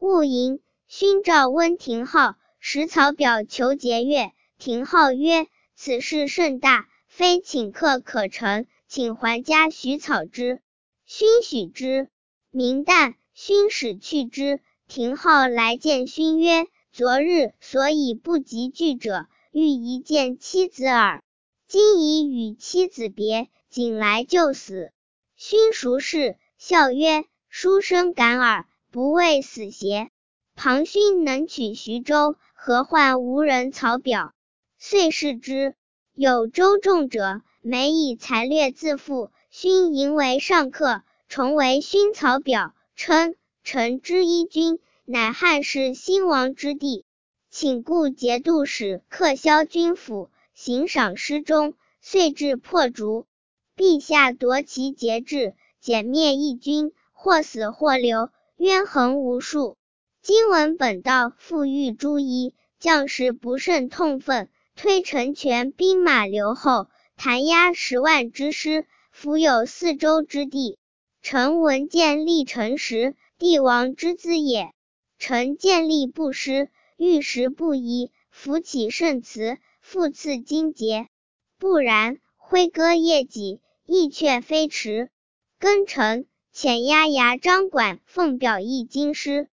戊寅，勋诏温廷浩，使草表求节钺。廷浩曰：此事甚大，非请客可成，请还家许草之。勋许之。明旦，勋使去之。廷浩来见勋曰：昨日所以不及聚者，欲一见妻子耳。今已与妻子别，仅来就死。勋孰是？笑曰：书生感耳，不畏死邪？庞勋能取徐州，何患无人草表？遂视之。有周仲者，每以才略自负。勋迎为上客，重为勋草表，称臣之一君，乃汉室兴亡之地，请故节度使克萧军府，行赏诗中，遂至破竹。陛下夺其节制，歼灭义军，或死或流，冤横无数。今闻本道复欲诛一，将士不甚痛愤，推陈权兵马留后，弹压10万之师，俘有4州之地。臣闻建立成时，帝王之资也。臣建立不失，御史不疑，扶起圣祠，复赐金节。不然，挥戈夜戟，亦却非迟。庚辰，遣押牙张管奉表议京师。